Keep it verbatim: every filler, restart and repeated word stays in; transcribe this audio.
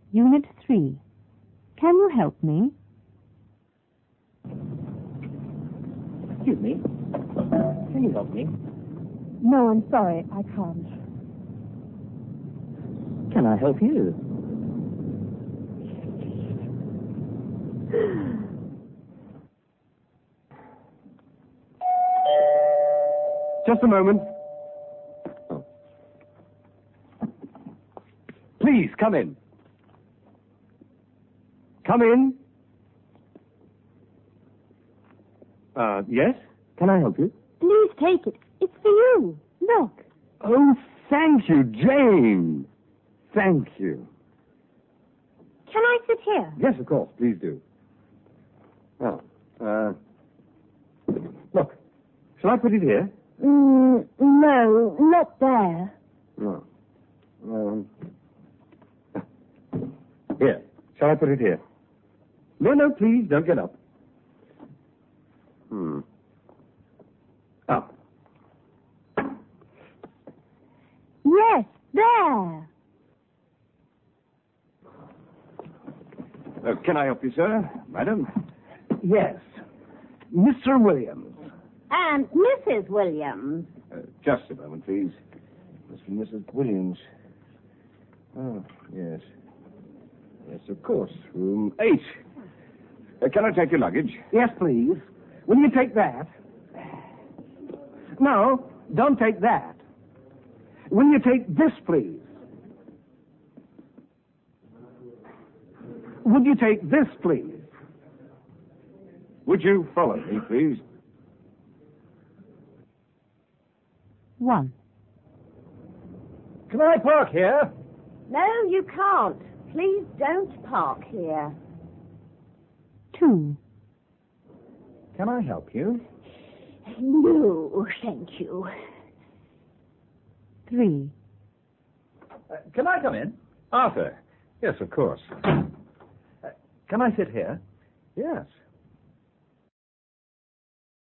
Unit three. Can you help me? Excuse me. Can you help me? No, I'm sorry. I can't. Can I help you? Just a moment. Oh. Please, come in. Come in. Uh, yes? Can I help you? Please take it. It's for you. Look. Oh, thank you, Jane. Thank you. Can I sit here? Yes, of course. Please do. Oh, uh... Look, shall I put it here? Mm, no, not there. No. Um... Here. Shall I put it here? No, no, please, don't get up. Hmm. Up. Yes, there. Uh, can I help you, sir? Madam? Yes. Mister Williams. And Missus Williams. Uh, just a moment, please. Mister and Missus Williams. Oh, yes. Yes, of course. Room eight. Uh, can I take your luggage? Yes, please. Will you take that? No, don't take that. Will you take this, please? Would you take this, please? Would you follow me, please? One. Can I park here? No, you can't. Please don't park here. Two. Can I help you? No, thank you. Three. Uh, can I come in? Arthur. Yes, of course. Uh, can I sit here? Yes.